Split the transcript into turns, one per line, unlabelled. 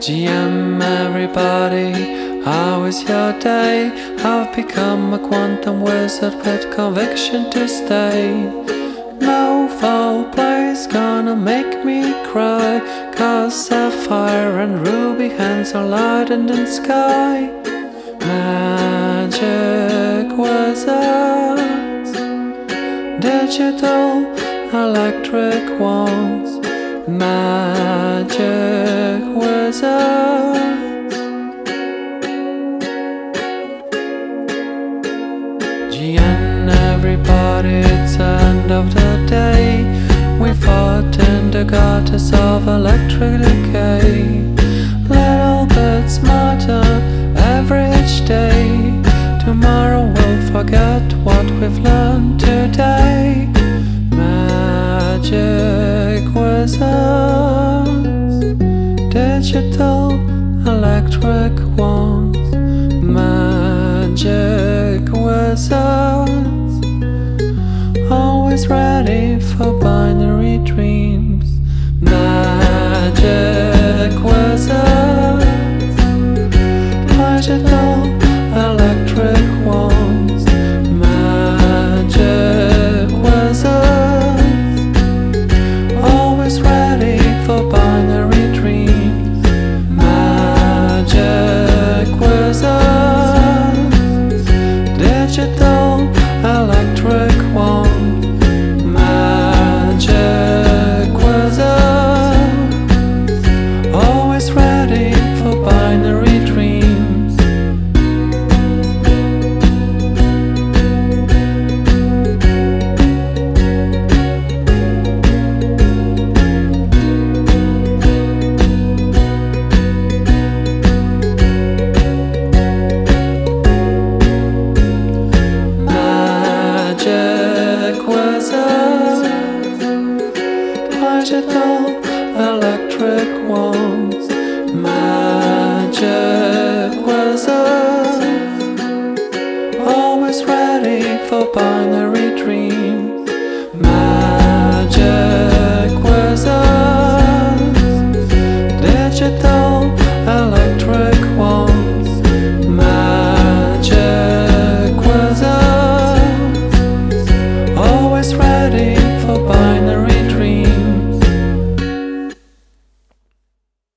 GM everybody, how is your day? I've become a quantum wizard with conviction to stay. No foul play's gonna make me cry, 'cause sapphire and ruby hands are lightened in sky. Magic wizards, digital electric wands. Magic wizards, GN everybody, it's end of the day. We fought in the gutters of electric decay. Little bit smarter every each day. Tomorrow we'll forget what we've learned today. Magic wizards, digital electric wands. Magic wizards, always ready for binary dreams. Magic wizards, digital electric wands. Magic wizards, always ready for binary dreams. Magic wizards, digital electric wand. Magic wizards, always ready for binary dreams. Magic wizards, digital electric wands. Magic wizards.